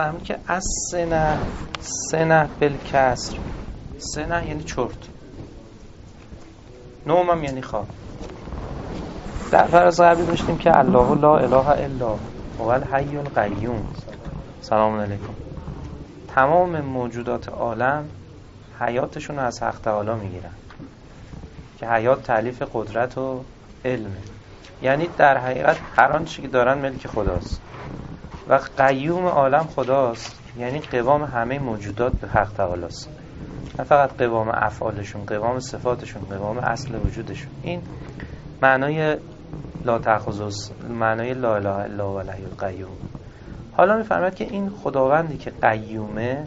فهمید که از سنه بالکسر، سنه یعنی چرت، نوم هم یعنی خواب. در فراز قبلی داشتیم که الله لا اله الا هو الحی القیوم. سلام علیکم. تمام موجودات عالم حیاتشون رو از حق تعالی میگیرن که حیات تألیف قدرت و علمه، یعنی در حقیقت هر آنچه که دارن ملک خداست و قیوم عالم خداست، یعنی قوام همه موجودات به حق تعالی است، نه فقط قوام افعالشون، قوام صفاتشون، قوام اصل وجودشون. این معنای لا تأخذه، معنای لا اله الا هو الحی القیوم. حالا میفرماید که این خداوندی که قیومه،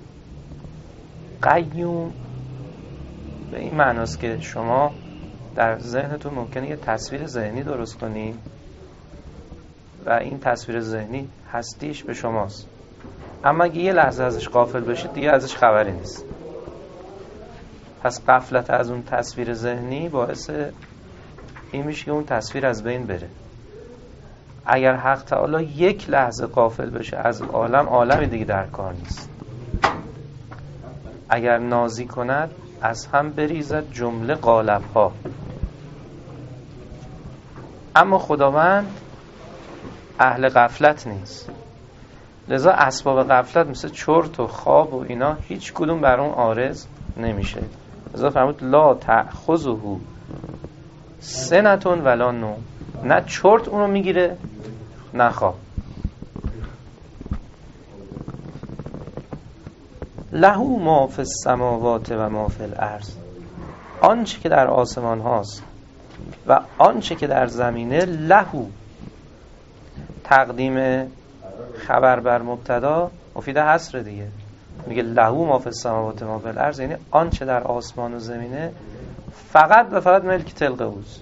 قیوم به این معناست که شما در ذهنتون ممکنه یه تصویر ذهنی درست کنی و این تصویر ذهنی هستیش به شماست، اما اگه یه لحظه ازش غافل بشید دیگه ازش خبری نیست. پس غفلت از اون تصویر ذهنی باعث این میشه که اون تصویر از بین بره. اگر حق تعالی یک لحظه غافل بشه از عالم، عالمی دیگه در کار نیست. اگر نازی کند از هم بریزد جمله قالب ها. اما خداوند اهل غفلت نیست، لذا اسباب غفلت مثل چرت و خواب و اینا هیچ کدوم بر اون عارض نمیشه. لذا فرمود لا تأخذه سنة ولا نوم، نه چرت اونو میگیره نه خواب. له ما فی السماوات و ما فی الارض، آنچه که در آسمان هاست و آنچه که در زمینه. له تقدیم خبر بر مبتدا مفید حصر دیگه، میگه له ما فی السماوات و ما فی الارض، یعنی آنچه در آسمان و زمینه فقط و فقط ملک تلقه اوست.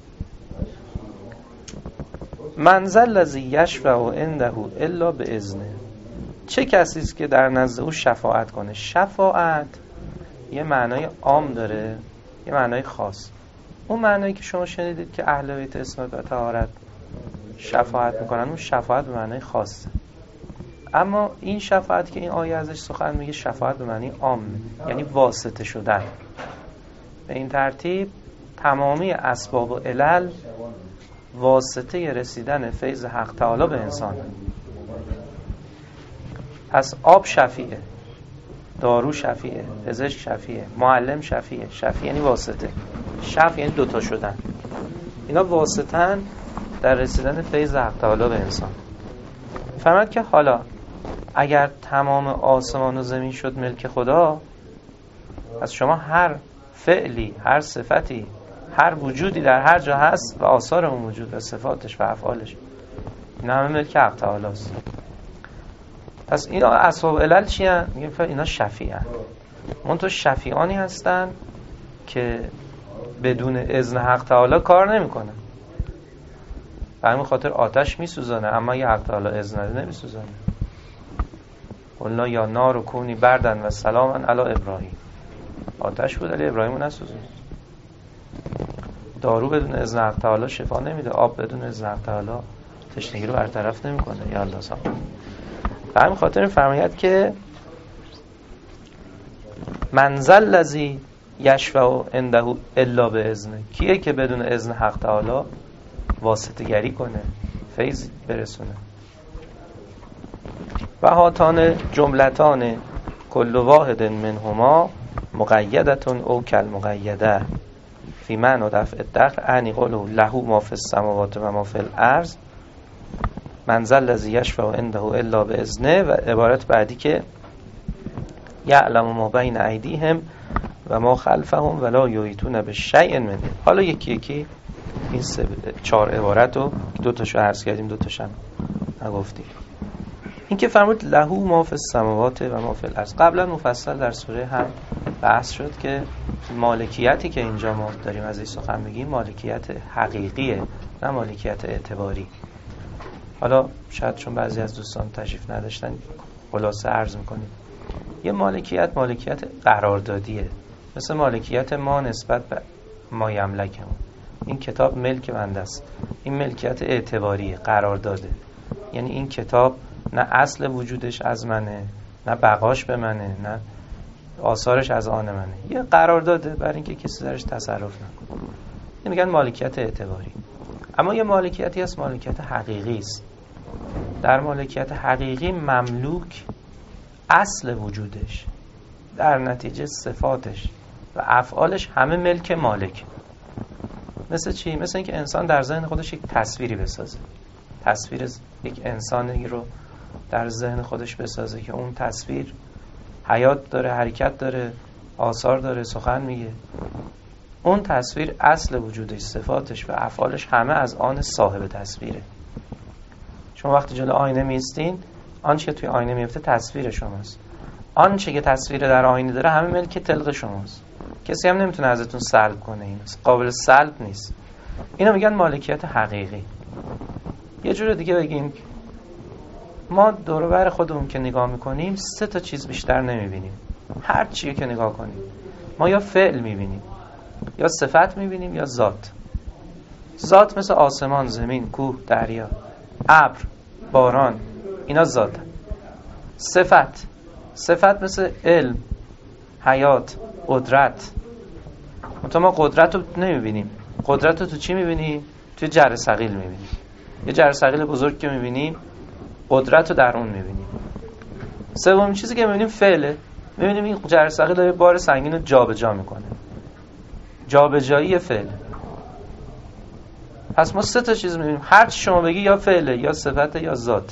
من ذا الذی یشفع عنده الا باذنه، چه کسی است که در نزد او شفاعت کنه. شفاعت یه معنای عام داره، یه معنای خاص. اون معنایی که شما شنیدید که اهل بیت عصمت و طهارت شفاعت میکنن، اون شفاعت به معنای خاصه. اما این شفاعت که این آیه ازش سخن میگه شفاعت به معنی عامه، یعنی واسطه شدن. به این ترتیب تمامی اسباب و علل واسطه رسیدن فیض حق تعالی به انسان. پس آب شفیعه، دارو شفیعه، پزشک شفیعه، معلم شفیعه. شفیع یعنی واسطه، شفیع یعنی دوتا شدن. اینا واسطن در رسیدن فیض حق تعالی به انسان. فرمود که حالا اگر تمام آسمان و زمین شد ملک خدا، از شما هر فعلی، هر صفتی، هر وجودی در هر جا هست و آثار اون وجود و صفاتش و افعالش، این همه ملک حق تعالی است. پس اینا اسباب علل چی هستن؟ میگیم اینا شفیعن. منتها شفیعانی هستن که بدون اذن حق تعالی کار نمیکنن. به همین خاطر آتش میسوزانه، اما یه حق تعالی اذن نده نمیسوزانه. قلنا یا نار کونی بردن و سلاما علی ابراهیم، آتش بود علی ابراهیم رو نسوزون. دارو بدون اذن حق تعالی شفا نمیده، آب بدون اذن حق تعالی تشنگی رو برطرف نمیکنه. یا الله سلام. به همین خاطر فرماید که من ذا الذی یشفع عنده الا باذنه، کیه که بدون اذن حق تعالی واسطه گری کنه، فیض برسونه. و هاتان جملتان کل واحد منهما مقیدتون او کل مقیده فی معنی دفع الدخل عنی قوله له ما فی السماوات و ما فی الارض من ذا الذی یشفع عنده الا باذنه. و عبارت بعدی که یعلم ما بین ایدیهم و ما خلفهم ولا یحیطون بشیء منه. حالا یکی یکی این 4 عبارت رو، دو تاشو عرض کردیم، دو تاشو نگفتیم. این که فرمود له ما فی السماوات و ما فی الارض، قبلا مفصل در سوره هم بحث شد که مالکیتی که اینجا ما داریم از این سخن میگیم مالکیت حقیقیه، نه مالکیت اعتباری. حالا شاید چون بعضی از دوستان تشریف نداشتن خلاصه عرض میکنیم. یه مالکیت قراردادیه، مثل مالکیت ما نسبت به ما یملکمون. این کتاب ملک بنده است، این ملکیت اعتباریه، قرارداده. یعنی این کتاب نه اصل وجودش از منه، نه بقاش به منه، نه آثارش از آن منه. یه قرارداده برای اینکه کسی درش تصرف نکنه. این میگن مالکیت اعتباری. اما یه مالکیتی هست مالکیت حقیقی است. در مالکیت حقیقی مملوک اصل وجودش، در نتیجه صفاتش و افعالش همه ملک مالک. مثل چی؟ مثل اینکه انسان در ذهن خودش یک تصویری بسازه، تصویر یک انسانی رو در ذهن خودش بسازه که اون تصویر حیات داره، حرکت داره، آثار داره، سخن میگه. اون تصویر اصل وجودش، صفاتش و افعالش همه از آن صاحب تصویره. شما وقتی جلو آینه میستین، آنچه توی آینه میفته تصویر شماست. آنچه که تصویر در آینه داره همه ملک طلق شماست. کسی هم نمیتونه ازتون سلب کنه. این قابل سلب نیست. اینو میگن مالکیت حقیقی. یه جور دیگه بگیم ما دور و بر خودمون که نگاه میکنیم 3 تا چیز بیشتر نمیبینیم. هر چیه که نگاه کنیم ما یا فعل میبینیم، یا صفت میبینیم، یا ذات. ذات مثل آسمان، زمین، کوه، دریا، ابر، باران، اینا ذات. صفت مثل علم، حیات، قدرت. منتها ما قدرت رو نمیبینیم. قدرت رو تو چی میبینیم؟ توی جره ثقیل میبینیم. یه جره ثقیل بزرگ که میبینیم قدرت رو در اون میبینیم. سومین چیزی که میبینیم فعله. میبینیم این جره ثقیل داره بار سنگین رو جابجا میکنه. جابجایی فعل. پس ما 3 تا چیز میبینیم. هر چی شما بگی یا فعله، یا صفت، یا ذات.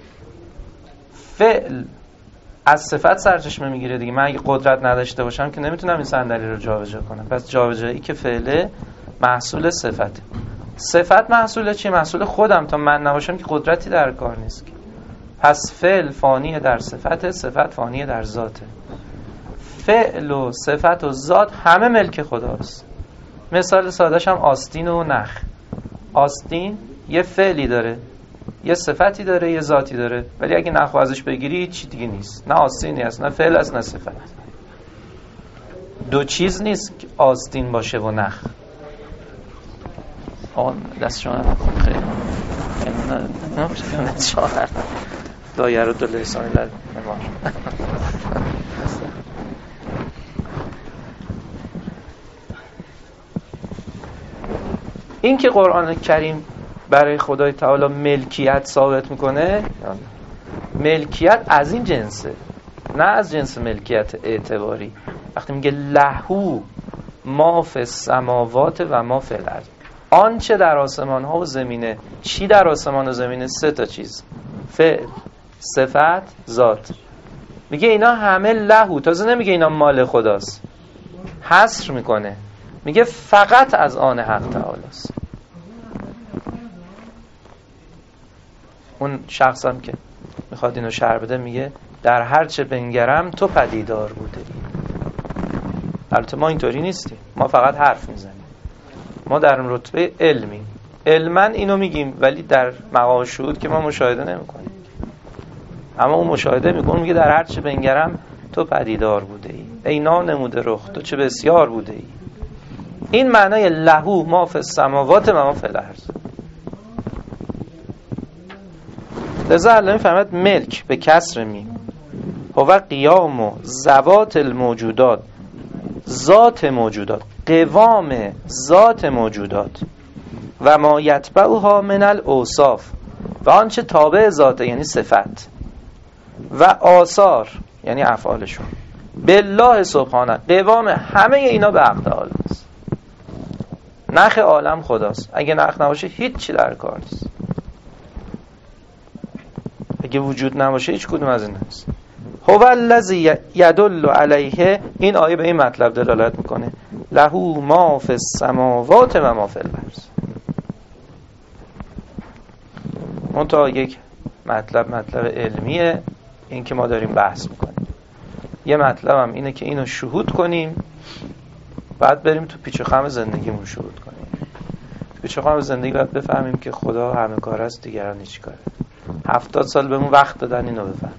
فعل از صفت سرچشمه میگیره دیگه. من اگه قدرت نداشته باشم که نمیتونم این صندلی رو جابجا کنم. پس جابجایی که فعله محصول صفت. صفت محصول چی؟ محصول خودم. تا من نباشم که قدرتی در کار نیست. پس فعل فانیه در صفت، صفت فانیه در ذاته. فعل و صفت و ذات همه ملک خداست. مثال سادهش هم آستین و نخ. آستین یه فعلی داره، یه صفتی داره، یه ذاتی داره، ولی اگه نخو ازش بگیری چی دیگه نیست. نه آستینی هست، نه فعل هست، نه صفت. 2 چیز نیست که آستین باشه و نخ. آن دست شما خیلی نه شاهر دایر و دلسانی لد نمار. این که قرآن کریم برای خدای تعالی ملکیت ثابت میکنه، ملکیت از این جنسه، نه از جنس ملکیت اعتباری. وقتی میگه لهو ما فی السماوات و ما فی الارض، آنچه در آسمان ها و زمینه. چی در آسمان و زمینه؟ 3 تا چیز: فعل، صفت، ذات. میگه اینا همه لهو. تازه نمیگه اینا مال خداست، حصر میکنه، میگه فقط از آن حق تعالی است. اون شخص هم که میخواد اینو شرح بده میگه در هر چه بنگرم تو پدیدار بوده. البته ما اینطوری نیستیم، ما فقط حرف میزنیم. ما در رتبه علمیم، علما اینو میگیم، ولی در مقام شهود که ما مشاهده نمیکنیم. اما اون مشاهده میکنه، میگه در هر چه بنگرم تو پدیدار بوده ای، ای نانموده رخ تو چه بسیار بوده ای. این معنای لهو ما فی السماوات و ما فی الارض. لذا الله میفهمد ملک به کسر میم هو قیام و ذوات الموجودات، ذات موجودات، قوام ذات موجودات، و ما یتبعها من الاوصاف، و آنچه تابع ذاته یعنی صفت، و آثار یعنی افعالشون، بالله سبحانه. قوام همه اینا به حق تعالی است. نخ عالم خداست. اگه نخ نباشه هیچ چی در کار نیست. اگه وجود نباشه هیچ کدوم از این نیست. هو الذی یدل علیه، این آیه به این مطلب دلالت میکنه، لهو ما فی السماوات و ما فی الارض. اون تا یک مطلب علمیه، این که ما داریم بحث میکنیم. یه مطلب هم اینه که اینو شهود کنیم، بعد بریم تو پیچ و خم زندگیمون شهود کنیم. تو پیچ و خم زندگی باید بفهمیم که خدا همه کار است، دیگران هیچ کاره. 70 سال بهمون وقت دادن اینو بفهمیم.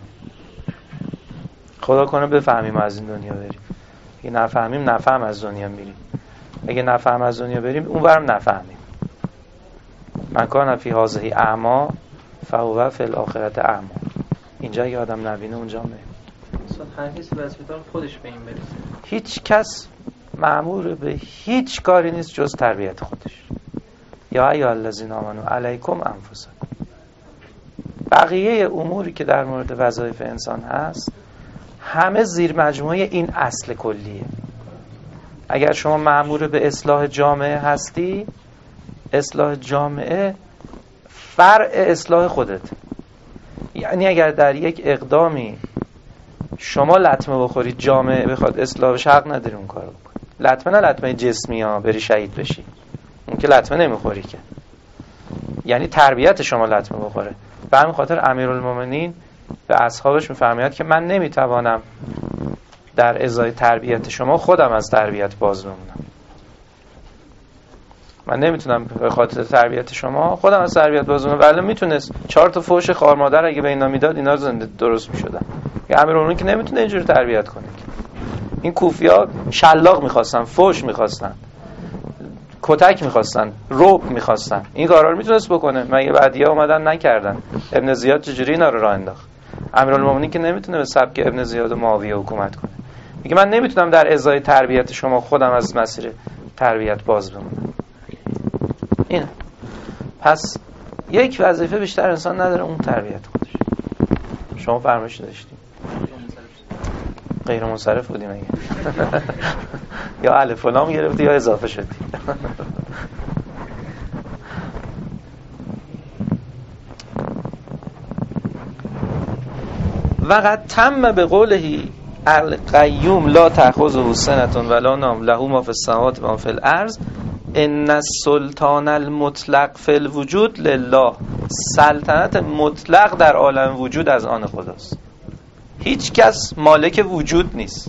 خدا کنه بفهمیم از این دنیا بریم. اگه نفهمیم نفهم از دنیا میریم. اگه نفهم از دنیا بریم اونورم نفهمیم. من کان فی هذه اعما فهو فی الاخرة اعما. اینجا یه آدم نبینه اونجا میره. هر کسی وظیفه‌دار خودش به این برسه. هیچ کس مأمور به هیچ کاری نیست جز تربیت خودش. یا ایها الذین آمنوا علیکم انفسکم. بقیه اموری که در مورد وظایف انسان هست همه زیر مجموعه این اصل کلیه. اگر شما مأمور به اصلاح جامعه هستی، اصلاح جامعه فرع اصلاح خودت. یعنی اگر در یک اقدامی شما لطمه بخورید جامعه بخواد اصلاح بشه، حق نداری اون کارو بکنی. لطمه نه لطمه جسمی ها بری شهید بشی، اون که لطمه نمیخوری که، یعنی تربیت شما لطمه بخوره. به همین خاطر امیرالمومنین به اصحابش میفرماید که من نمیتوانم در ازای تربیت شما خودم از تربیت باز بمونم. من نمیتونم به خاطر تربیت شما خودم از تربیت باز بمونم. ولی میتونست 4 تا فوش خار مادر اگه به اینا میداد اینا زنده درست میشدن. یه امیرالمومنین که نمیتونه اینجوری تربیت کنه. این کوفی‌ها شلاق میخواستن، فوش میخواستن، کتک میخواستن، رعب میخواستن. این کارا رو میتونست بکنه؟ مگه بعدیا اومدن نکردن؟ ابن زیاد چجوری اینا رو راه انداخت؟ امیرالمومنین که نمیتونه به سبک ابن زیاد و معاویه حکومت کنه. میگه من نمیتونم در ازای تربیت شما خودم از مسیر تربیت باز بمونم. این پس یک وظیفه بیشتر انسان نداره، اون تربیت خودش. شما فرمایش داشتید غیر منصرف بودیم اگه یا الف و لام گرفتی یا اضافه شدی. وقد تم به قوله القیوم لا تأخذه سنة ولا نوم له ما فی السماوات و ما فی الارض ان السلطان المطلق فی الوجود لله. سلطنت مطلق در عالم وجود از آن خداست. هیچ کس مالک وجود نیست.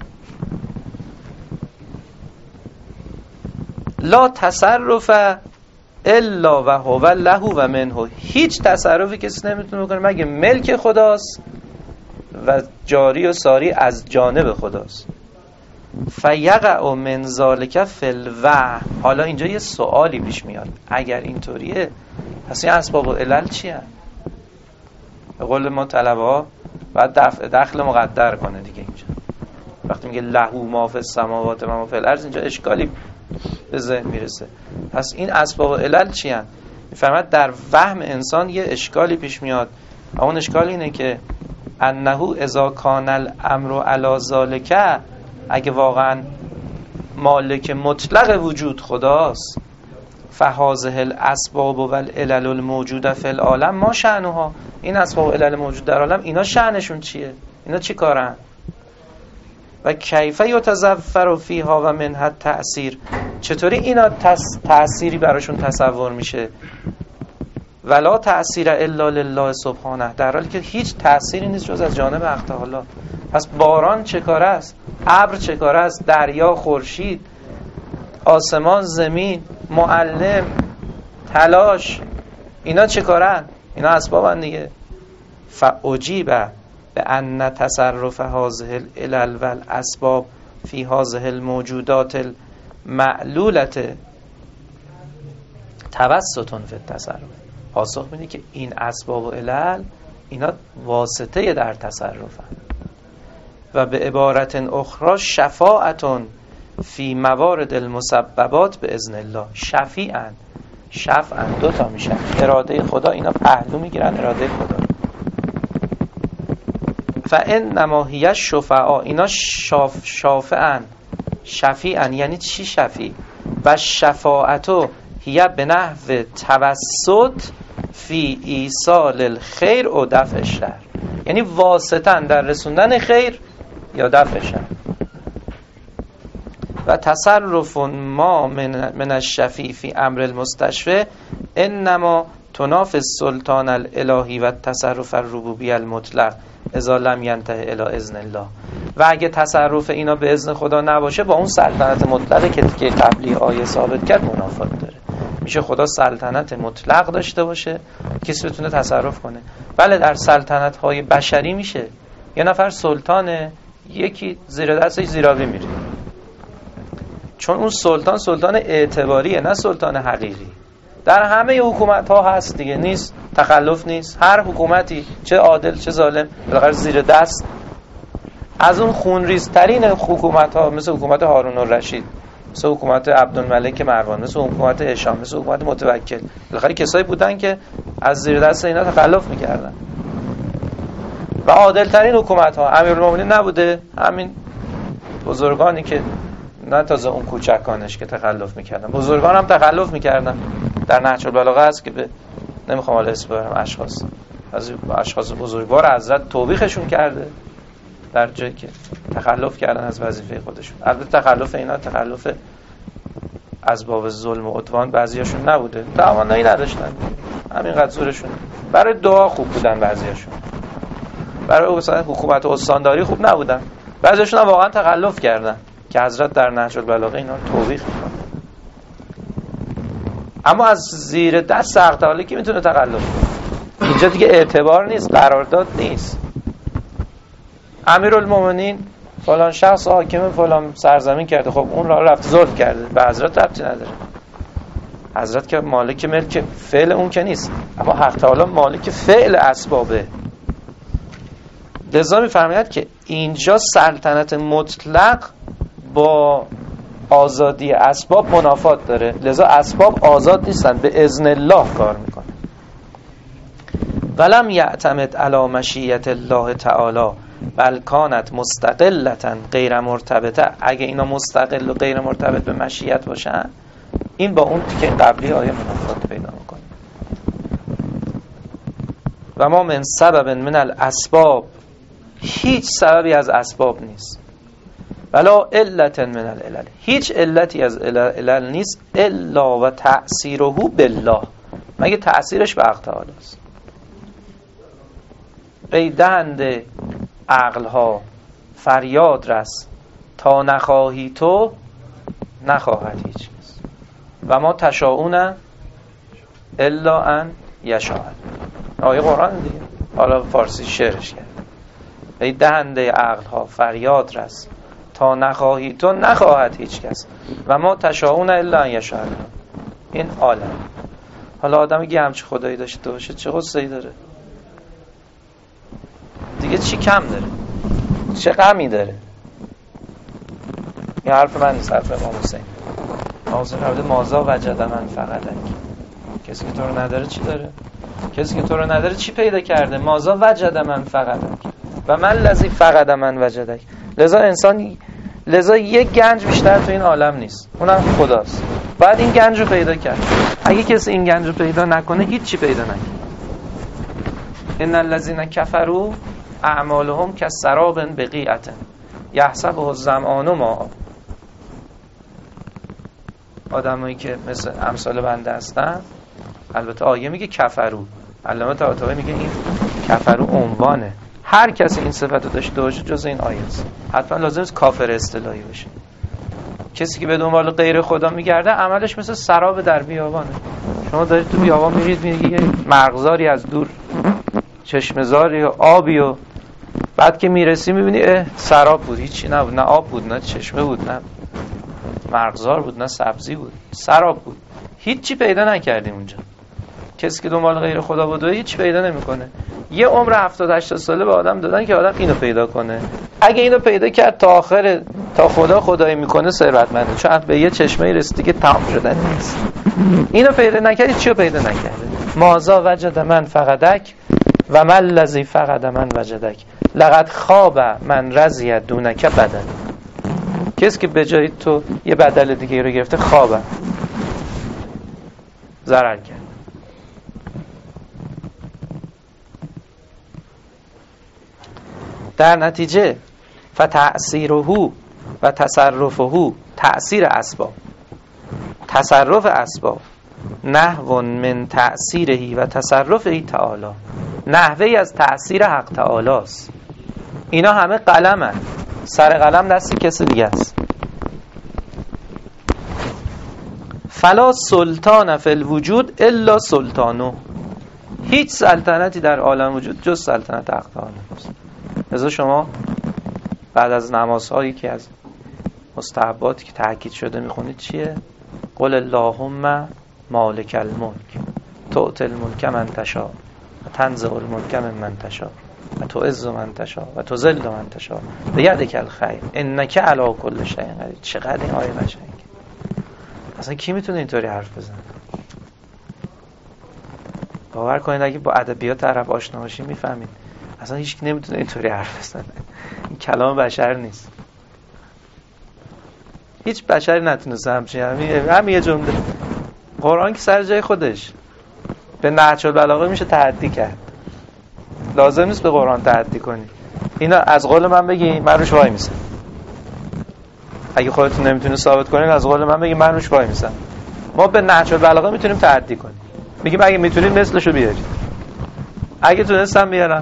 لا تصرف الا و هو له و منه. هیچ تصرفی کسی نمیتونه بکنه مگه ملک خداست و جاری و ساری از جانب خداست. فیقع من ذالک فی الوهم. حالا اینجا یه سوالی پیش میاد، اگر اینطوریه پس این اسباب و علل چی هست؟ به قول ما طلبه ها باید دخل مقدر کنه دیگه. اینجا وقتی میگه له ما فی السماوات و ما فی الارض، اینجا اشکالی به ذهن میرسه. پس این اسباب و علل چی هست؟ میفرماید در وهم انسان یه اشکالی پیش میاد و اون اشکال اینه که انه اذا کان الامر علی ذالک، اگه واقعا مالک مطلق وجود خداست، فهذه الاسباب و العلل الموجوده فی العالم ما شأنها. این اسباب و علل موجود در عالم اینا شأنشون چیه؟ اینا چی کارن؟ و کیف یتظفر فیها و منها تأثیر. چطوری اینا تأثیری براشون تصور میشه؟ ولا تأثیر الا لله سبحانه، در حالی که هیچ تأثیری نیست جز از جانب حق تعالی. پس باران چه کاره است؟ ابر چه کاره است؟ دریا، خورشید، آسمان، زمین، معلم، تلاش، اینا چه کارن؟ اینا اسبابن دیگه. فعجیب به ان تصرف هذه العلل والاسباب فی هذه الموجودات المعلولة توسط فی التصرف. پاسخ میده که این اسباب و علل اینا واسطه در تصرفن و به عبارت اخرى شفاعتون فی موارد المسببات به اذن الله. شفیعن، شفعن دوتا میشن، اراده خدا، اینا پهلو میگیرن اراده خدا. فانما هی الشفعاء، اینا شافعن، شفیعن. یعنی چی شفیع؟ و شفاعتو هی به نحو توسط فی ایصال الخیر و دفع الشر. یعنی واسطن در رسوندن خیر یا دفع شر. و تصرف ما من الشفیع فی امر المستشفع انما تنافی السلطان الالهی و تصرف الربوبی المطلق اذا لم ینتهی الی اذن الله. و اگه تصرف اینا به اذن خدا نباشه با اون سلطنت مطلقی که قبلی آیه ثابت کرد منافات داره. میشه خدا سلطنت مطلق داشته باشه کسی بتونه تصرف کنه. بله در سلطنت های بشری میشه یه نفر سلطانه، یکی زیر دستش زیرابی میره، چون اون سلطان اعتباریه نه سلطان حقیقی. در همه حکومت ها هست دیگه، نیست تخلف نیست. هر حکومتی چه عادل چه ظالم بالاخره زیر دست از اون خونریزترین حکومت ها، مثل حکومت هارون الرشید، مثل حکومت عبدالملک مروان، مثل حکومت هشام، مثل حکومت متوکل، بالاخره کسایی بودن که از زیر دست اینا تخلف میکردن. و عادل ترین حکومت ها امیرالمومنین نبوده؟ همین بزرگانی که نه تازه اون کوچکانش که تخلف میکردن، بزرگان هم تخلف میکردن. در نهج البلاغه هست که نمیخوام حالا اسم ببرم اشخاص بزرگوار حضرت توبیخشون کرده در جایی که تخلف کردن از وظیفه خودشون. البته تخلف اینا تخلف از باب ظلم و عدوان بعضیاشون نبوده، توانایی نداشتن، همینقدر زورشون. برای دعا خوب بودن بعضیاشون، برای مثلا حکومت و استانداری خوب نبودن، بعضیاشون هم واقعا تخلف کردن که حضرت در نهج البلاغه اینا توبیخ میکنه. اما از زیر دست حق تعالی کی میتونه تخلف کنه؟ اینجا دیگه اعتبار نیست، قرارداد نیست. امیرالمومنین فلان شخص حاکم فلان سرزمین کرده، خب اون را رفت ظلم کرده، به حضرت ربطی نداره. حضرت که مالک ملک فعل اون که نیست، اما حق تعالی مالک فعل اسبابه. لذا می‌فرماید که اینجا سلطنت مطلق با آزادی اسباب منافات داره، لذا اسباب آزاد نیستن، به اذن الله کار میکنه. ولم یعتمد علی مشیت الله تعالی بل کانت مستقلتا غیر مرتبطه. اگه اینا مستقل و غیر مرتبط به مشیت باشن، این با اون که قبلی آیه منافات پیدا میکنه. و ما من سبب من الاسباب، هیچ سببی از اسباب نیست، ولا علت من العلل، هیچ علتی از علل نیست، الا و تأثیره بالله، مگه تأثیرش به حق تعالی است. ای دهنده عقلها فریاد رس، تا نخواهی تو نخواهد هیچ کس، و ما تشاؤون الا ان یشاء. آیه قرآن دیگه، حالا فارسی شعرش کرد. ای دهنده عقلها فریاد رس، تا نخواهی تو نخواهد هیچ کس، و ما تشاؤون الا ان یشاء. این عالم. حالا آدمی که همچه خدایی داشته باشه چه غصه‌ای داره دیگه؟ چی کم داره؟ چه غمی داره؟ این حرف من نیست، حرف امام حسین. مازا وجد من فقدک. کسی که تو رو نداره چی داره؟ کسی که تو رو نداره چی پیدا کرده؟ مازا وجد من فقدک و من الذی فقد من وجدک. لذا یک گنج بیشتر تو این عالم نیست، اونم خداست. باید این گنج رو پیدا کرد. اگه کسی این گنج رو پیدا نکنه، هیچ چی پیدا نکنه. ان الذین کفروا اعمالهم کسراب بقیعة یحسبه الظمآن ماء. آدمایی که مثل امثال بنده هستن، البته آیه میگه کفرو، علامه طباطبایی میگه این کفرو عنوانه. هر کسی این صفت رو داشته باشه جز این آیه است. حتما لازم است کافر اصطلاحی باشه. کسی که به دنبال غیر خدا میگرده، عملش مثل سراب در بیابانه. شما دارید تو بیابان میرید، یه مرغزاری از دور، چشمه‌زاری و آبی، و بعد که میرسی میبینی سراب بود، هیچی نبود، نه آب بود، نه چشمه بود، نه مرغزار بود، نه سبزی بود، سراب بود. هیچی پیدا نکردیم اونجا. کسی که دنبال غیر خدا بوده هیچ پیدا نمیکنه. یه عمر 70-80 ساله به آدم دادن که آدم اینو پیدا کنه. اگه اینو پیدا کرد تا آخر، تا خدا خدایی میکنه، ثروتمنده، چون به یه چشمه رسیدی که تمام شدن نیست. اینو پیدا نکردی، چیو پیدا نکرده؟ مازا وجد من فقدک و من الذی فقد من وجدک لقد خواب من رضی دونک بدل. کسی که به جای تو یه بدل دیگه رو گرفته، خوابه، ضرر کرد. در نتیجه فتأثیره و تصرفه، تأثیر اسباب، تصرف اسباب، نحو من تأثیره و تصرفه تعالی، نحوی از تأثیر حق تعالی است. اینا همه قلمن، سر قلم دست کسی دیگه است. فلا سلطان فی الوجود الا سلطانو، هیچ سلطنتی در عالم وجود جز سلطنت حق تعالی است. لذا شما بعد از نمازهایی که از مستحباتی که تاکید شده میخونید چیه؟ قل اللهم مالک الملک تؤتی الملک من تشاء و تنزع الملک ممن تشاء و تعز من تشاء و تذل من تشاء بیدک الخیر انک علی کل شیء قدیر. چقدر این آیه قشنگه. اصلا کی میتونه اینطوری حرف بزنه؟ باور کنید اگه با ادبیات عرب آشنا باشین میفهمید اصلا هیچ کی نمیتونه اینطوری حرف بزنه. این کلام بشر نیست. هیچ بشری نتونسته همین یه جمله. قرآن که سر جای خودش به نهج البلاغه میشه تحدی کرد. لازم نیست به قرآن تحدی کنی. اینا از قول من بگی من روش وای میسم. اگه خودتون نمیتونید ثابت کنین از قول من بگی من روش وای میسم. ما به نهج البلاغه میتونیم تحدی کنیم. میگیم اگه میتونید مثلشو بیارید. اگه تونستم بیارم.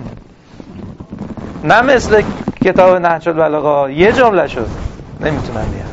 نه مثل کتاب نهج البلاغه یه جمله شد نمیتونم بیارم.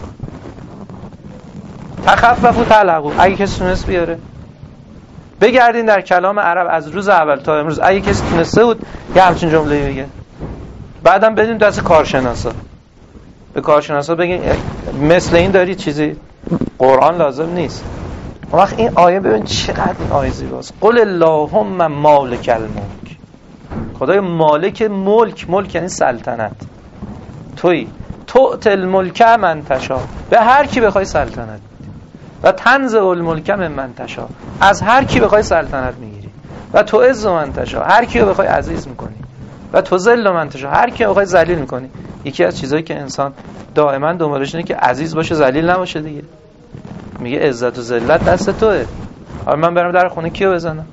تخففوا تلقوا اگه کسی تونست بیاره. بگردین در کلام عرب از روز اول تا امروز اگه کسی تونسته بود یه همچین جمله‌ای بگه. بعدم بدین دست کارشناسا. به کارشناسا بگین مثل این داری چیزی قرآن لازم نیست. وقت این آیه ببین چقدر این آیه زیباست. قل اللهم مالک الملک. خدای مالک ملک، ملک یعنی سلطنت. تویی تؤتی الملک من تشاء. به هر کی بخوای سلطنت و تنزع الملک ممن تشاء. از هر کی بخوای سلطنت میگیری و تعز من تشاء. هر کی رو بخوای عزیز میکنی و تذل من تشاء. هر کی رو بخوای ذلیل میکنی. یکی از چیزایی که انسان دائما دنبالش اینه که عزیز باشه ذلیل نباشه دیگه. میگه عزت و ذلت دست توئه. حالا من برم در خونه کیو بزنم؟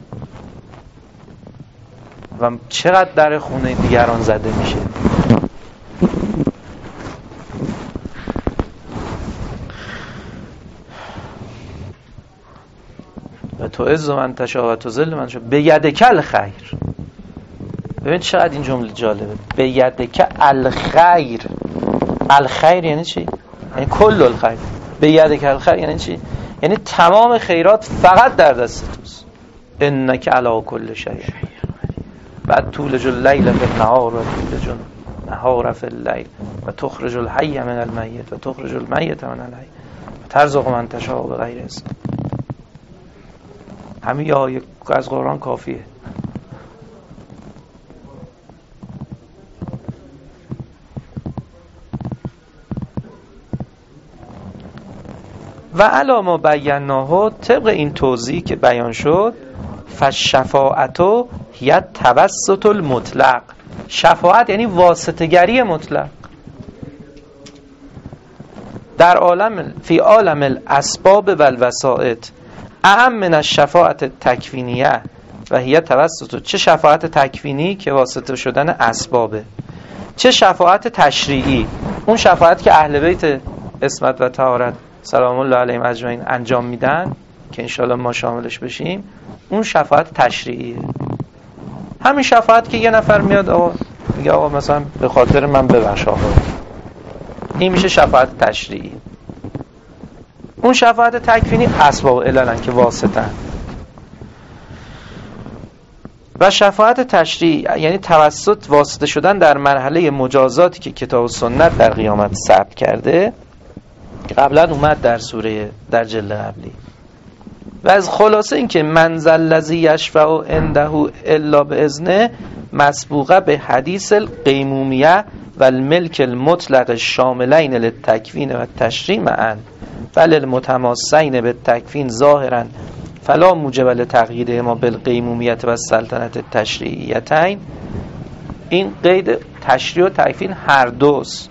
و چقدر در خونه دیگران زده میشه. و تعز من تشاء و تذل من تشاء بیدک الخیر. ببین چقدر این جمله جالبه. بیدک الخیر. الخیر یعنی چی؟ یعنی کل الخیر. بیدک الخیر یعنی چی؟ یعنی تمام خیرات فقط در دست توست. انک علی کل شیء. بعد تولج اللیل فی النهار و تولج النهار فی اللیل و تخرج الحی من المیت و تخرج المیت من الحی و ترزق من تشاء بغیر حساب. همین یه آیه از قرآن کافیه. و علی ما بیناه طبق این توضیح که بیان شد فالشفاعت هی توسط المطلق. شفاعت یعنی واسطه‌گری مطلق در عالم فی عالم الاسباب و الوسائط اهم من الشفاعت التکوینیه و هی توسط. چه شفاعت تکوینی که واسطه شدن اسبابه، چه شفاعت تشریعی اون شفاعت که اهل بیت عصمت و طهارت سلام الله علیهم اجمعین انجام میدن که انشالله ما شاملش بشیم. اون شفاعت تشریعیه. همین شفاعت که یه نفر میاد آقا میگه آقا مثلا به خاطر من ببخش آقا، این میشه شفاعت تشریعی. اون شفاعت تکوینی اسباب عللن که واسطن. و شفاعت تشریعی یعنی توسط واسطه شدن در مرحله مجازاتی که کتاب و سنت در قیامت ثبت کرده. قبلا اومد در جلد قبلی. و از خلاصه این که من ذا الذی یشفع عنده الا باذنه مسبوقه به حدیث القیمومیه و الملک المطلق شاملین للتکوین و تشریع معا بل المتماسین بالتکوین ظاهرا فلا موجب لتقییده ما بالقیمومیت و السلطنت التشریعیتین. این قید تشریع و تکوین هر دوست.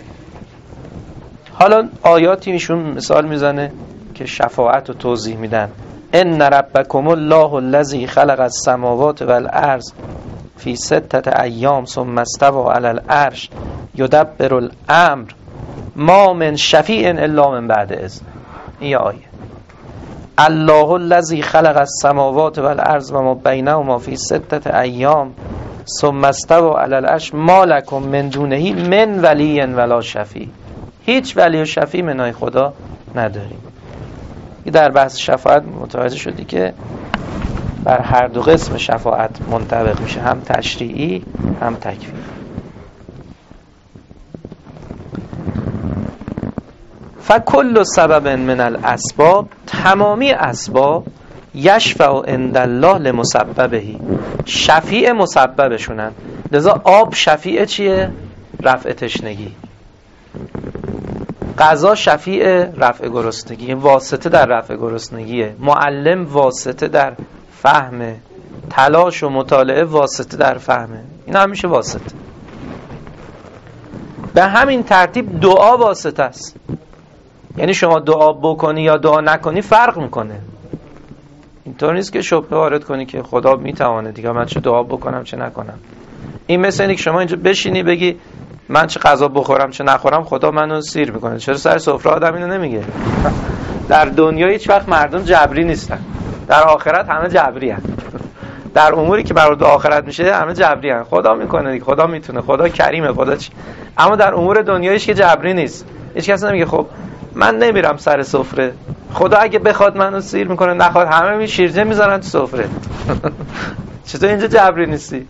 حالا آیاتی میشون مثال میزنه که شفاعت رو توضیح میدن. ان ربکم الله الذی خلق السماوات والارض فی 6 ایام ثم استوى علی العرش یدبر الامر ما من شفیع الا من بعد اذن. این آیه الله الذی خلق السماوات والارض و ما بینهما فی 6 ایام ثم استوى علی العرش ما لکم من دونه من ولی ولا شفیع. هیچ ولی و شفیع منای خدا نداریم. در بحث شفاعت متوجه شدی که بر هر دو قسم شفاعت منطبق میشه، هم تشریعی هم تکوینی. فکل سبب من الاسباب، تمامی اسباب یشفع عند الله لمسببهی، شفیع مسببشونن. لذا آب شفیع چیه؟ رفع تشنگی. غذا شفیع رفع گرسنگی، واسطه در رفع گرسنگیه. معلم واسطه در فهم، تلاش و مطالعه واسطه در فهمه. این همیشه واسطه. به همین ترتیب دعا واسطه است. یعنی شما دعا بکنی یا دعا نکنی فرق میکنه. اینطور نیست که شبهه وارد کنی که خدا میتونه دیگه من چه دعا بکنم چه نکنم. این مثل اینه که شما اینجا بشینی بگی من چه غذا بخورم چه نخورم خدا منو سیر میکنه. چرا سر سفره آدم اینو نمیگه؟ در دنیا هیچ وقت مردم جبری نیستن، در آخرت همه جبری هستن. در اموری که برای آخرت میشه همه جبری هستن. خدا میکنه دیگه، خدا میتونه، خدا کریمه، خدا چی. اما در امور دنیایش که جبری نیست. هیچ کس نمیگه خب من نمیرم سر سفره، خدا اگه بخواد منو سیر میکنه، نخواد همه می شیرجه میذارن تو سفره. چطور اینجا جبری نیستی؟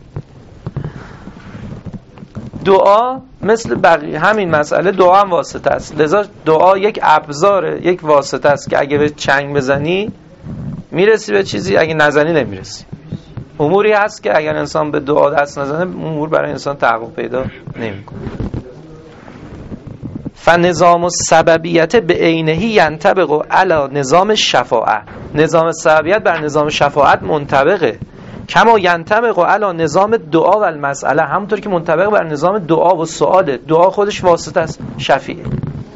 دعا مثل بقیه همین مسئله، دعا هم واسطه است. لذا دعا یک ابزاره، یک واسطه است که اگه به چنگ بزنی میرسی به چیزی، اگه نزنی نمیرسی. اموری هست که اگر انسان به دعا دست نزنه امور برای انسان تحقق پیدا نمیکنه. فنظام السببیت به عینه ینطبق علی نظام شفاعه، نظام سببیت بر نظام شفاعت منطبقه. کما ینطبق علی نظام دعا و المسئله، همونطور که منطبق بر نظام دعا و سؤاله. دعا خودش واسطه است، شفیعه.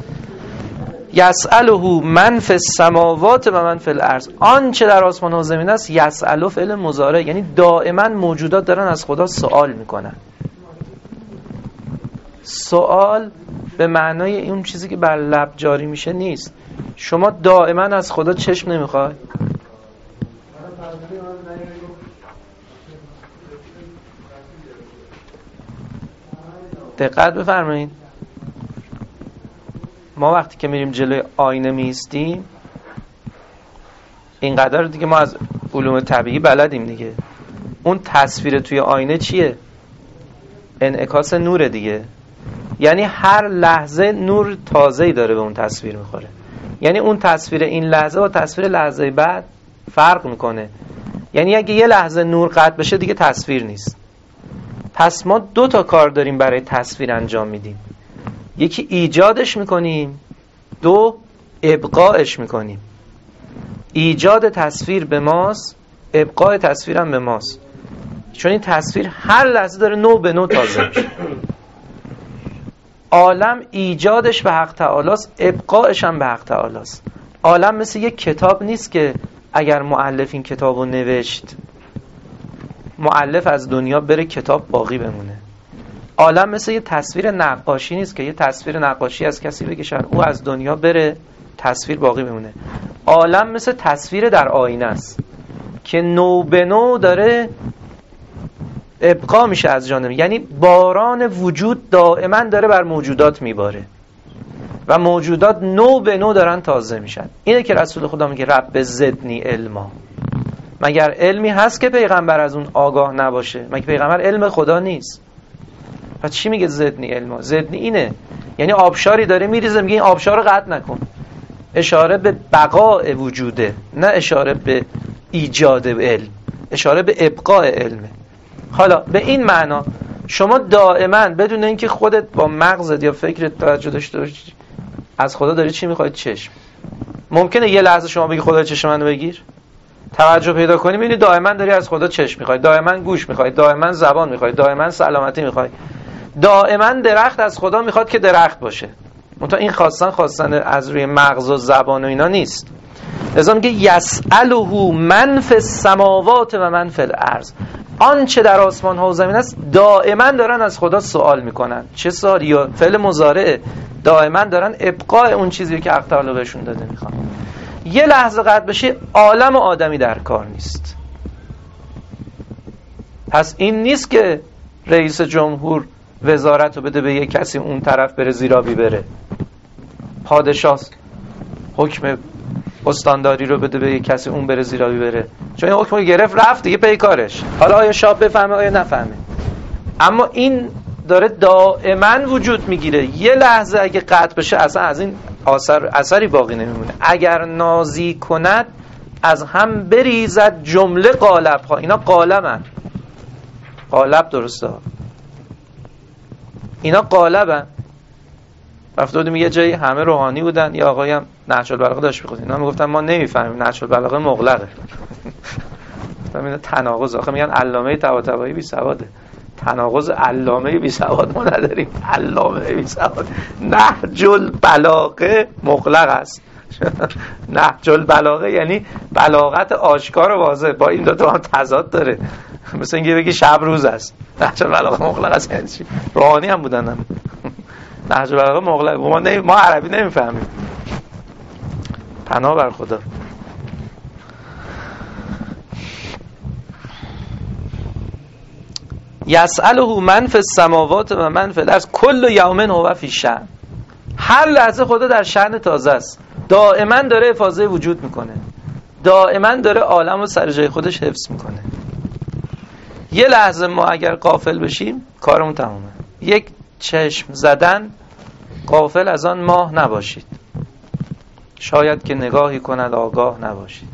یسأله من فی السماوات و من فی الارض، آنچه در آسمان و زمین است. یسأله فعل مضارع، یعنی دائما موجودات دارن از خدا سوال میکنن. سوال به معنای اون چیزی که بر لب جاری میشه نیست. شما دائما از خدا چشم نمیخوای؟ دقت بفرمایید. ما وقتی که میریم جلوی آینه میستیم، اینقدر دیگه ما از علوم طبیعی بلدیم دیگه. اون تصویر توی آینه چیه؟ انعکاس نور دیگه. یعنی هر لحظه نور تازه‌ای داره به اون تصویر میخوره. یعنی اون تصویر این لحظه با تصویر لحظه بعد فرق میکنه. یعنی اگه یه لحظه نور قطع بشه دیگه تصویر نیست. پس ما 2 تا کار داریم برای تصویر انجام میدیم. یکی ایجادش میکنیم، 2 ابقاءش میکنیم. ایجاد تصویر به ماست، ابقاء تصویر هم به ماست. چون این تصویر هر لحظه داره نو به نو تازه میشه. عالم ایجادش به حق تعالی است، ابقاءش هم به حق تعالی است. عالم مثل یک کتاب نیست که اگر مؤلف این کتابو نوشت مؤلف از دنیا بره کتاب باقی بمونه. عالم مثل یه تصویر نقاشی نیست که یه تصویر نقاشی از کسی بکشن او از دنیا بره تصویر باقی بمونه. عالم مثل تصویر در آینه است که نو به نو داره ابقا میشه از جانب. یعنی باران وجود دائما داره بر موجودات میباره و موجودات نو به نو دارن تازه میشن. اینه که رسول خدا میگه رب زدنی علما. مگر علمی هست که پیغمبر از اون آگاه نباشه؟ مگر پیغمبر علم خدا نیست؟ پس چی میگه زدنی علما؟ زدنی اینه، یعنی آبشاری داره میریزه، میگه این آبشار رو قطع نکن. اشاره به بقاء وجوده، نه اشاره به ایجاد علم، اشاره به ابقاء علمه. حالا به این معنا شما دائما بدون اینکه خودت با مغزت یا فکرت توجه داشته باشی از خدا داری چی میخواید؟ چشم. ممکنه یه لحظه شما بگی خدا چشم منو بگیر، توجه پیدا کنی میبینی دائما داری از خدا چشم میخوای، دائما گوش میخوای، دائما زبان میخوای، دائما سلامتی میخوای، دائما درخت از خدا میخواد که درخت باشه. منتها این خواستن از روی مغز و زبان و اینا نیست. لذا میگه یسأله من فی السماوات و من فی الارض، آنچه در آسمان ها و زمین است دائما دارن از خدا سوال میکنن. چه سوالی؟ یا فعل مضارعه، دائما دارن ابقاء اون چیزی که حق تعالی بهشون داده میخوان. یه لحظه قطع بشه عالم و آدمی در کار نیست. پس این نیست که رئیس جمهور وزارت رو بده به یک کسی اون طرف بره زیرابی بره، پادشاه حکم استانداری رو بده به یک کسی اون بره زیرابی بره، چون این حکم رو گرفت رفت دیگه پی کارش. حالا آیا شاه بفهمه آیا نفهمه، اما این داره دائما وجود میگیره. یه لحظه اگه قطع بشه اصلا از این اثری باقی نمیمونه. اگر نازی کند از هم بریزد جمله قالب ها. اینا قالبن. قالب درسته، اینا قالبن. رفته بودیم یه جایی همه روحانی بودن، یه آقایی هم نهج البلاغه داشت می‌خوند. اینا میگفتن ما نمیفهمیم نهج البلاغه مغلقه. گفتم اینا تناقض. آخه میگن علامه طباطبایی بی سواده. تناقض علامه بی سواد ما نداریم. علامه بی سواد. نهج البلاغه مغلق است. نهج البلاغه یعنی بلاغت آشکار و واضح. با این دو تا هم تضاد داره. مثل اینکه بگی شب روز است. نهج البلاغه مغلق است یعنی چی؟ روحانی هم بودن هم. نهج البلاغه مغلق. ما عربی نمیفهمیم. پناه بر خدا. یسأله من فی السماوات و من فی الارض کل یوم هو فی شأن. هر لحظه خدا در شأن تازه است. دائما داره حفاظه وجود میکنه. دائما داره عالم رو سر جای خودش حفظ میکنه. یه لحظه ما اگر غافل بشیم کارمون تمومه. یک چشم زدن غافل از آن ماه نباشید. شاید که نگاهی کند آگاه نباشید.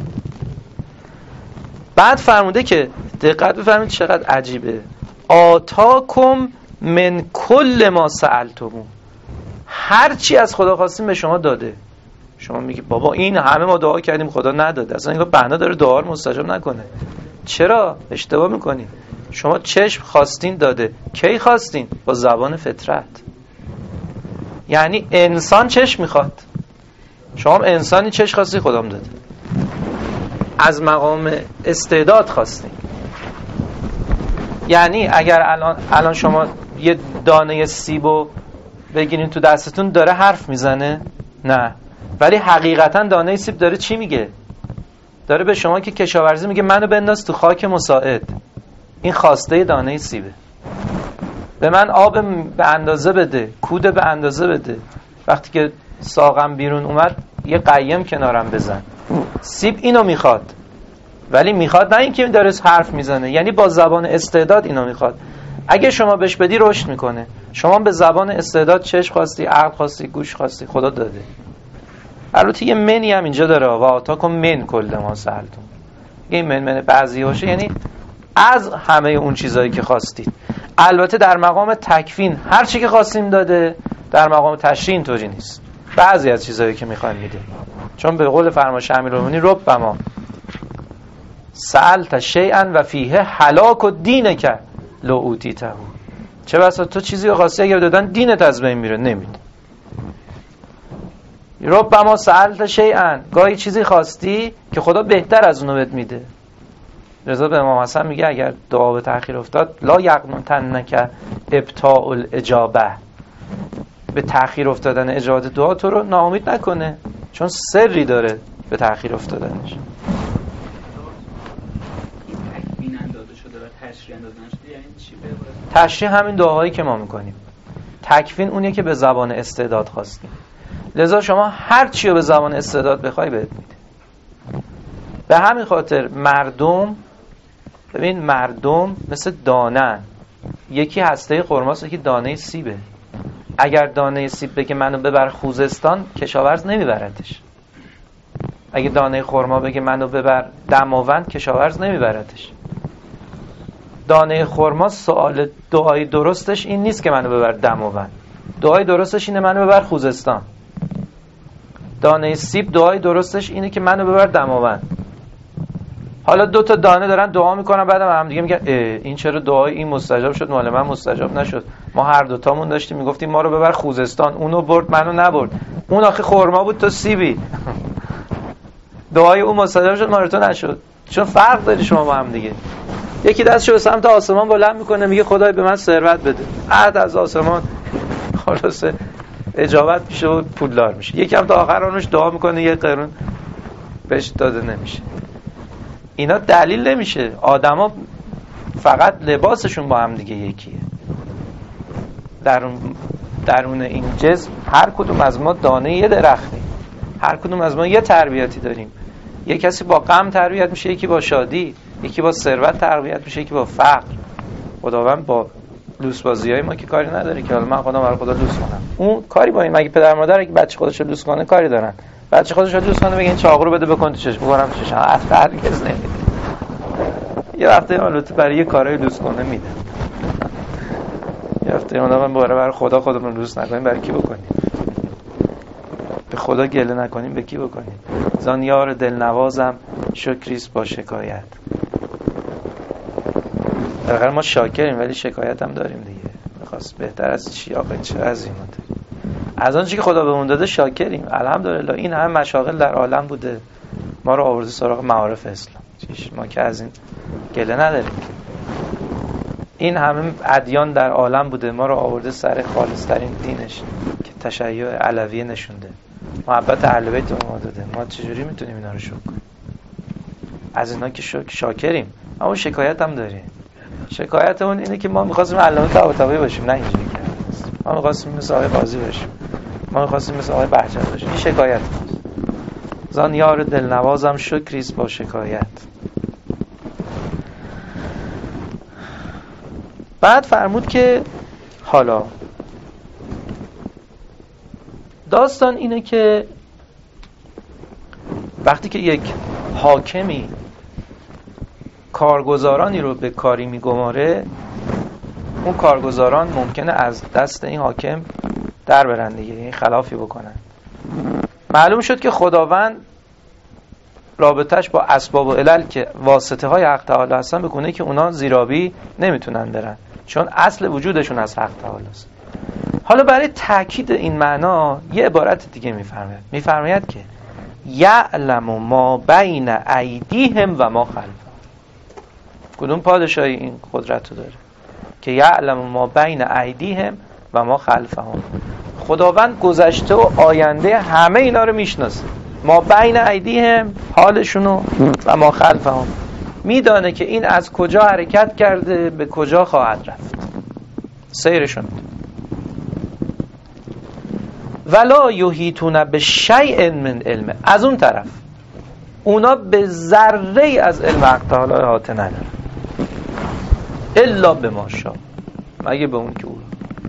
بعد فرموده که دقت بفرمایید چقدر عجیبه. آتاکم من کل ما سألتموه. هر چی از خدا خواستیم به شما داده. شما میگی بابا این همه ما دعا کردیم خدا نداده. اصلا اینو بهانه داره دعا رو مستجاب نکنه. چرا؟ اشتباه میکنی. شما چشم خواستین داده. کی خواستین؟ با زبان فطرت. یعنی انسان چشم میخواد. شما انسانی چشم خواستی خدام داده. از مقام استعداد خواستین. یعنی اگر الان شما یه دانه سیبو بگیرین تو دستتون داره حرف میزنه؟ نه. ولی حقیقتا دانه سیب داره چی میگه؟ داره به شما که کشاورزی میگه منو بنداز تو خاک مساعد. این خواسته دانه سیبه. به من آب به اندازه بده، کود به اندازه بده. وقتی که ساقم بیرون اومد یه قیم کنارم بزن. سیب اینو میخواد. ولی میخواد نه اینکه داره حرف میزنه. یعنی با زبان استعداد اینو میخواد. اگه شما بهش بدی رشد میکنه. شما به زبان استعداد چشم خواستی، عقل خواستی، گوش خواستی، خدا داده. البته یه منی هم اینجا داره و آتاکم من کل ما سألتم. این من بعضی باشه یعنی از همه اون چیزایی که خواستید. البته در مقام تکفین هر چی که خواستیم داده. در مقام تشریع اینطوری نیست. بعضی از چیزایی که میخوایم میده. چون به قول فرمایش امیرالمومنین ربما سألت شیئا و فیه هلاک دینک لو اوتیته. چه بسا تو چیزی رو خواستی اگر دادن دینت از بین میره. نمیده. ربما سألت شیئا، گاهی چیزی خواستی که خدا بهتر از اونو بهت میده. رضا به امام حسن میگه اگر دعا به تأخیر افتاد لا یقنطنک ابطاء الاجابه. به تأخیر افتادن اجابت دعا تو رو ناامید نکنه، چون سری داره به تأخیر افتادنش. تشریح همین دعاهایی که ما میکنیم. تکفین اونیه که به زبان استعداد خواستیم. لذا شما هر چی رو به زبان استعداد بخوای بهت میده. به همین خاطر مردم مثل دانه. یکی هسته خرماست، یکی دانه سیبه. اگر دانه سیب بگه منو ببر خوزستان، کشاورز نمیبردش. اگه دانه خرما بگه منو ببر دماوند، کشاورز نمیبردش. دانه خرما سوال دعای درستش این نیست که منو ببر دماوند. دعای درستش اینه منو ببر خوزستان. دانه سیب دعای درستش اینه که منو ببر دماوند. حالا دو تا دانه دارن دعا میکنن، بعدم هم دیگه میگن این چرا دعای این مستجاب شد مال من مستجاب نشد؟ ما هر دوتامون داشتیم میگفتیم ما رو ببر خوزستان، اونو برد منو نبرد. اون آخه خرما بود تو سیبی. دعای اون مستجاب شد مال تو نشد. چون فرق داری شما با هم دیگه. یکی دستشو به سمت آسمان بلند میکنه میگه خدای به من ثروت بده، عهد از آسمان خلاصه اجابت میشه و پولدار میشه. یکی هم تا آخر اونش دعا میکنه یه قرون بهش داده نمیشه. اینا دلیل نمیشه. آدما فقط لباسشون با هم دیگه یکیه. درون این جسم هر کدوم از ما دانه یه درختیم. هر کدوم از ما یه تربیتی داریم. یه کسی با غم تربیت میشه، یکی با شادی، یکی با ثروت تربیت میشه، یکی با فقر. خداوند با لوس بازیای ما که کاری نداره که حالا من خودم برای خدا لوس کنم. اون کاری با این مگه پدر مادر اگه بچه خودش رو لوس کنه کاری دارن؟ بچه خودش رو لوس کنه بگه این چاقو رو بده بکن تو چشم بگورم تو چشم، اصلا هرگز نمیده. یه وقته البته برای یه کارای لوس کنه میده. یه وقته اونا من برای خدا خودمون لوس نکنیم برای کی بکنیم؟ به خدا گله نکنیم به کی بکنیم؟ زان یار دلنوازم شکریست با شکایت. در ما شاکریم ولی شکایت هم داریم دیگه. بخواست بهتر از چی آقا چه عظیمته. از آن چیزی که خدا بهمون داده شاکریم. الحمدلله این همه مشاغل در عالم بوده ما رو آورده سراغ معارف اسلام. ما که از این گله نداریم. این همه ادیان در عالم بوده ما رو آورده سر خالص‌ترین دینش که تشیع علویه نشونده. محبت اهل بیت ما داده. ما چجوری میتونیم اینا رو شکر کنیم؟ از اینا که شاکریم اما شکایت هم داریم. شکایتمون اینه که ما می‌خواستیم علامه طباطبایی باشیم نه اینجوری کردیم. ما می‌خواستیم مثل آقای قاضی باشیم. ما می‌خواستیم مثل آقای بهجت باشیم. این شکایت ماست. زان یار دلنوازم شکریست با شکایت. بعد فرمود که حالا داستان اینه که وقتی که یک حاکمی کارگزارانی رو به کاری میگماره اون کارگزاران ممکنه از دست این حاکم در برن دیگه، این خلافی بکنن. معلوم شد که خداوند رابطش با اسباب و علل که واسطه های حق تعالی هستن بکنه که اونا زیرابی نمیتونن برن چون اصل وجودشون از حق تعالی است. حالا برای تأکید این معنا یه عبارت دیگه میفرماید که یعلم ما بین ایدیهم و ما خلفهم. کدوم پادشاهی این قدرت رو داره که یعلم ما بین ایدیهم و ما خلفهم؟ خداوند گذشته و آینده همه اینا رو میشناسه. ما بین ایدیهم حالشونو و ما خلفهم میدانه که این از کجا حرکت کرده به کجا خواهد رفت، سیرشون. ولا یحیطون بشیء من علم. از اون طرف اونا به ذره از علم حق تعالی احاطه ندارن الا بما شاء، مگه به اون که او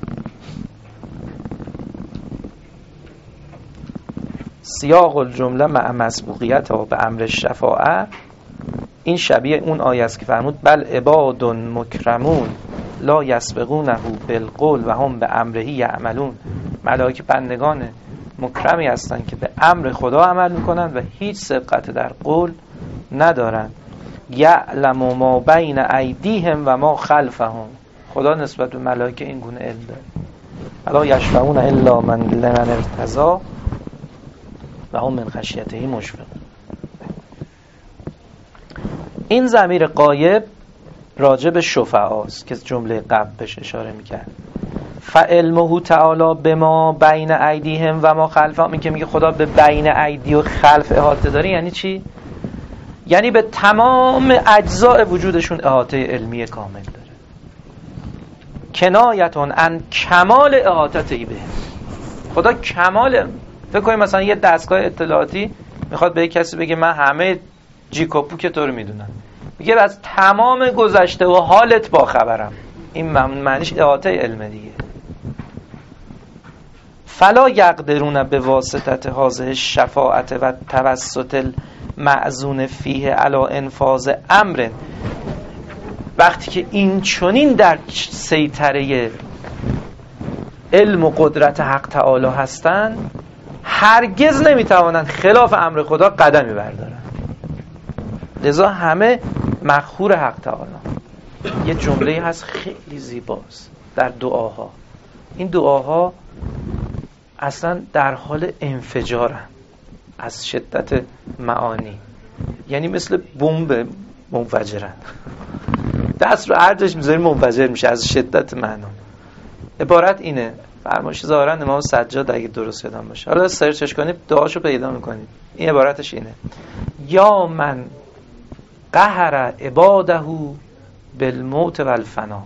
سیاق الجمله مع مسبوقیت و به امر شفاعه. این شبیه اون آیه است که فرمود بل عباد مکرمون لا یسبقونه بالقول و هم به امره یعملون. ملائکه بندگان مکرمی هستند که به امر خدا عمل میکنن و هیچ سبقت در قول ندارن. یعلم ما بین ایدیهم و ما خلفهم. خدا نسبت به ملائکه این گونه علم داره. الا یشفعون الا لمن ارتضی و هم من خشیته مشفقون. این ضمیر غایب راجع به شفعاست که جمله قبل بهش اشاره میکرد. فعلمه تعالی به ما بین ایدیهم و ما خلفهم. این که میگه خدا به بین ایدی و خلف احاطه داره یعنی چی؟ یعنی به تمام اجزاء وجودشون احاطه علمی کامل داره. کنایتون ان کمال احاطته به. خدا کمال. فکر کنید مثلا یه دستگاه اطلاعاتی میخواد به یک کسی بگه من همه جیکوپو که تو رو میدونم، میگه از تمام گذشته و حالت با خبرم. این معنیش احاطه علم دیگه. فلا یقدرون به واسطه هذه شفاعت و توسط المعزون فیه علی انفاذ امر. وقتی که این چنین در سیطره علم و قدرت حق تعالی هستند هرگز نمیتوانند خلاف امر خدا قدمی بردارن. لذا همه مقهور حق تعالی. یه جمله هست خیلی زیباست در دعاها. این دعاها اصلا در حال انفجارن از شدت معانی، یعنی مثل بمب منفجرن. دست رو هر جاش میذاری منفجر میشه از شدت معنا. عبارت اینه، فرمایش ظاهرا امام سجاد اگه درست یادم باشه، حالا سرچش کنید دعاشو پیدا میکنید. این عبارتش اینه: یا من قهر عباده بالموت والفنا.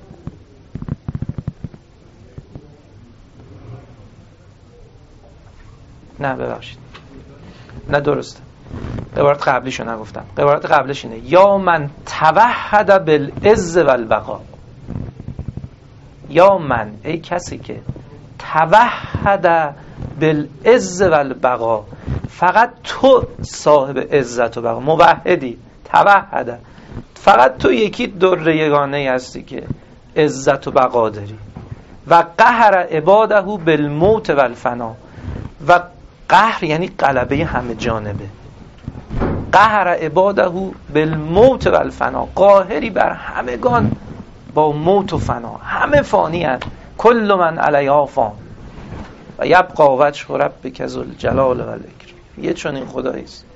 نه ببخشید، نه درسته، عبارت قبلیشو نگفتم. عبارت قبلش اینه: یا من توحد بالعز والبقاء. یا من، ای کسی که توحد بالعز و البقا، فقط تو صاحب عزت و بقا، موحدی، توحد، فقط تو یکی در یگانه هستی که عزت و بقا داری. و قهر عباده بالموت و الفنا، و قهر یعنی غلبه همه جانبه، قهر عباده بالموت و الفنا، قاهری بر همگان با موت و فنا، همه فانی هست. کل من علیها فان و یبقی وجه ربک ذو الجلال و الاکرام. یه چون این خداییست.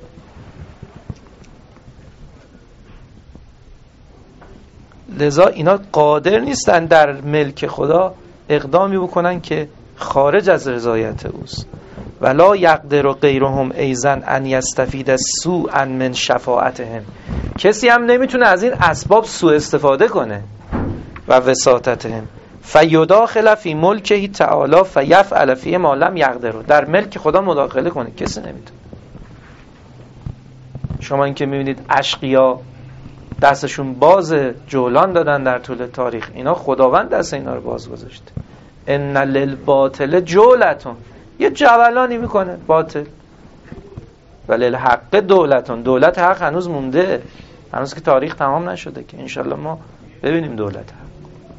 لذا اینا قادر نیستن در ملک خدا اقدامی بکنن که خارج از رضایت اوست. ولا یقدر غیرهم ایزن ان یستفید سوءا من شفاعتهم، کسی هم نمیتونه از این اسباب سوء استفاده کنه. و وساطتهم فیداخل فی ملکه تعالی فیفعل فی ما لم یقدر، در ملک خدا مداخله کنه کسی نمیتونه. شما این که میبینید اشقیا دستشون باز جولان دادن در طول تاریخ، اینا خداوند دست اینا رو باز گذاشته. ان للباطل جولتون، یه جولانی میکنه باطل، ولی الحق دولتون، دولت حق هنوز مونده، هنوز که تاریخ تمام نشده که انشالله ما ببینیم دولت حق.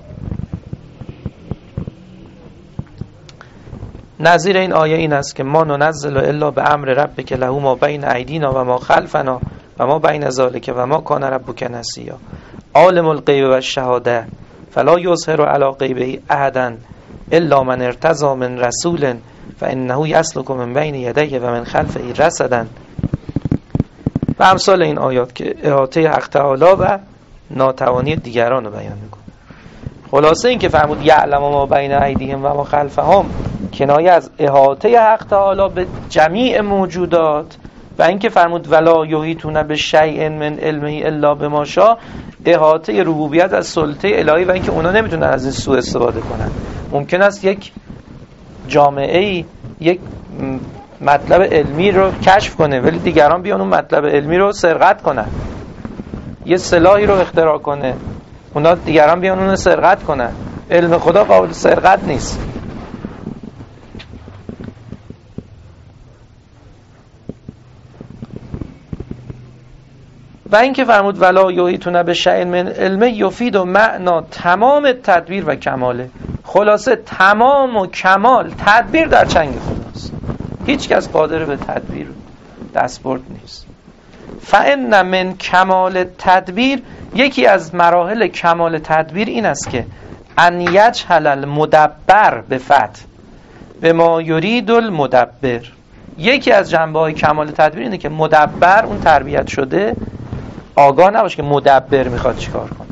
نظیر این آیه این است که ما ننزل الا به امر ربک له ما بین ایدینا و ما خلفنا و ما بین ذلک و ما کان ربک نسیا، عالم الغیب و الشهاده فلا یظهر علی غیبه احدا الا من ارتضی من رسول فانه یسلک من بین یدیه و من خلفه رصدا، و امثال این آیات که احاطه حق تعالی و ناتوانی دیگران رو بیان میکنه. خلاصه این که فرمود یعلم ما بین ایدیهم و ما خلفهم، کنایه از احاطه حق تعالی به جمیع موجودات، و این که فرمود ولا یحیطون بشیء من علمه الا بما شاء، احاطه ربوبیت از سلطه الهی و این که اونا نمیتونن از این سوء استفاده کنن. ممکن است یک جامعه یک مطلب علمی رو کشف کنه ولی دیگران بیان اون مطلب علمی رو سرقت کنن، یه سلاحی رو اختراع کنه اونا دیگران بیان اون رو سرقت کنن. علم خدا قابل سرقت نیست. و این که فرمود ولا یحیطون بشیء من علمه یفید و معنا تمام تدبیر و کماله. خلاصه تمام و کمال تدبیر در چنگ خداست، هیچ کس قادر به تدبیر دستبرد نیست. فان من کمال تدبیر، یکی از مراحل کمال تدبیر این است که ان یجهل المدبر بفتح به ما یرید المدبر. یکی از جنبه‌های کمال تدبیر اینه که مدبر، اون تربیت شده، آگاه نباشه که مدبر میخواد چیکار کنه.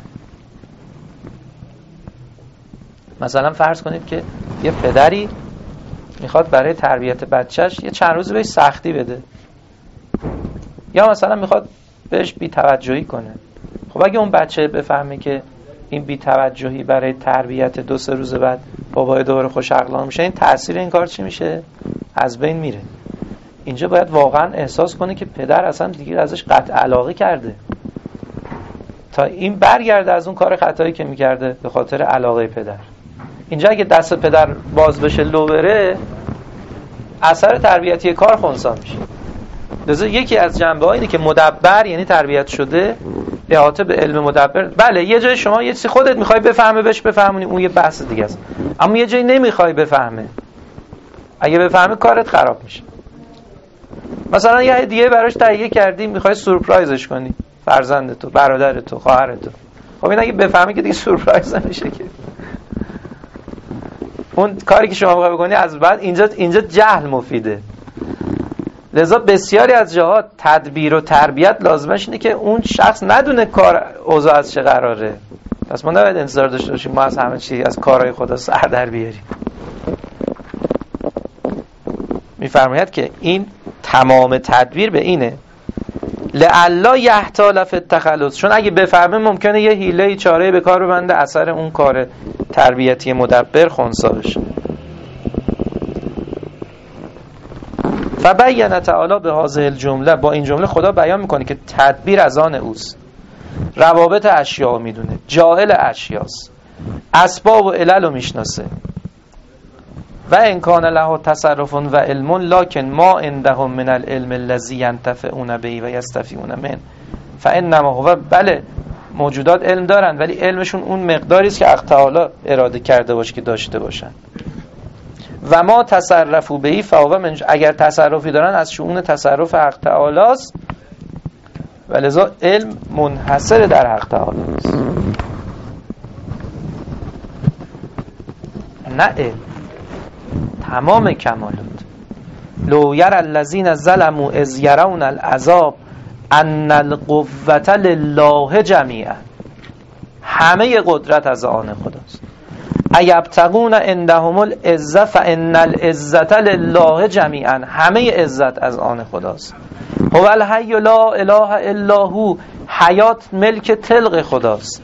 مثلا فرض کنید که یه پدری میخواد برای تربیت بچهش یه چند روز بهش سختی بده، یا مثلا میخواد بهش بی‌توجهی کنه. خب اگه اون بچه بفهمه که این بی‌توجهی برای تربیت 2-3 روز بعد بابای دوباره خوش عقلان میشه، این تأثیر این کار چی میشه؟ از بین میره. اینجا باید واقعا احساس کنه که پدر اصلا دیگه ازش قطع علاقه کرده تا این برگرده از اون کار خطایی که میکرده به خاطر علاقه پدر. اینجا اگه دست پدر باز بشه لو بره، اثر تربیتی کار خنثی میشه. لذا یکی از جنبه‌ها اینه که مدبر یعنی تربیت شده، احاطه به علم مدبر. بله یه جای شما یه چیزی خودت میخوای بفهمه بهش بفهمونی، اون یه بحث دیگه است. اما یه جایی نمیخوای بفهمه، اگه بفهمه کارت خراب میشه. مثلا یه هدیه براش تهیه کردی، میخوای سورپرایزش کنی، فرزندتو، برادرتو، خواهرتو. خب این اگه بفهمه که دیگه سورپرایز نمیشه که. اون کاری که شما میخوای بکنی از بعد اینجا جهل مفیده. لذا بسیاری از جهات تدبیر و تربیت لازمش اینه که اون شخص ندونه کار اوضاع از چه قراره. پس ما نباید انتظار داشته باشیم ما از همه چی از کارهای خدا سر در بیاریم. میفرماید که این تمام تدبیر به اینه لعلا یحتال فی التخلص، چون اگه بفهمه ممکنه یه حیله چاره به کار ببنده، اثر اون کار تربیتی مدبر خنثی بشه. فبین تعالی به هذه الجمله، با این جمله خدا بیان میکنه که تدبیر از آن اوست، روابط اشیاء میدونه، جاهل اشیاست، اسباب و علل رو میشناسه. و ان کان له تصرف و علم لکن ما عندهم من العلم الذی ینتفعون به و یستفیدون منه فانما هو، بله موجودات علم دارن ولی علمشون اون مقداری است که حق تعالی اراده کرده باشه که داشته باشن. و ما تصرفوا به فهو من، اگر تصرفی دارن از شؤون تصرف حق تعالی است، ولذا علم منحصر در حق تعالی است، نه علم تمام کمالات. لو یر الذین ظلموا اذ یرون العذاب ان القوة لله جمیعا، همه قدرت از آن خداست. ایبتغون عندهم العزة فان العزة لله جمیعا، همه عزت از آن خداست. هو الحی لا اله الا هو، حیات ملک تلق خداست.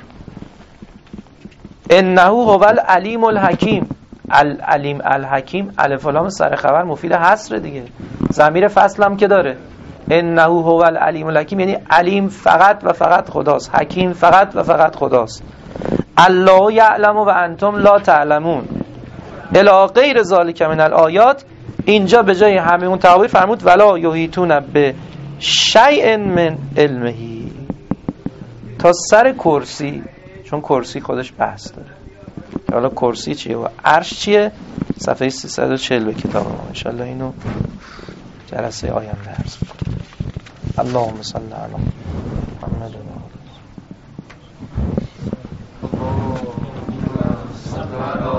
انه هو العلیم الحکیم، العلیم الحکیم، الف و لام سر خبر مفید حصر دیگه، ضمیر فصل هم که داره. انه هو العلیم الحکیم یعنی علیم فقط و فقط خداست، حکیم فقط و فقط خداست. الله یعلم و انتم لا تعلمون الی غیر ذلک من الآیات. اینجا به جای همه اون تعبیر فرمود ولا یحیطون به شیء من علمه، تا سر کرسی، چون کرسی خودش بحث داره. حالا کرسی چیه و عرش چیه؟ صفحه 340 به کتاب ما. انشالله اینو جلسه آینده عرض می‌کنم. اللهم صل علی محمد و آله.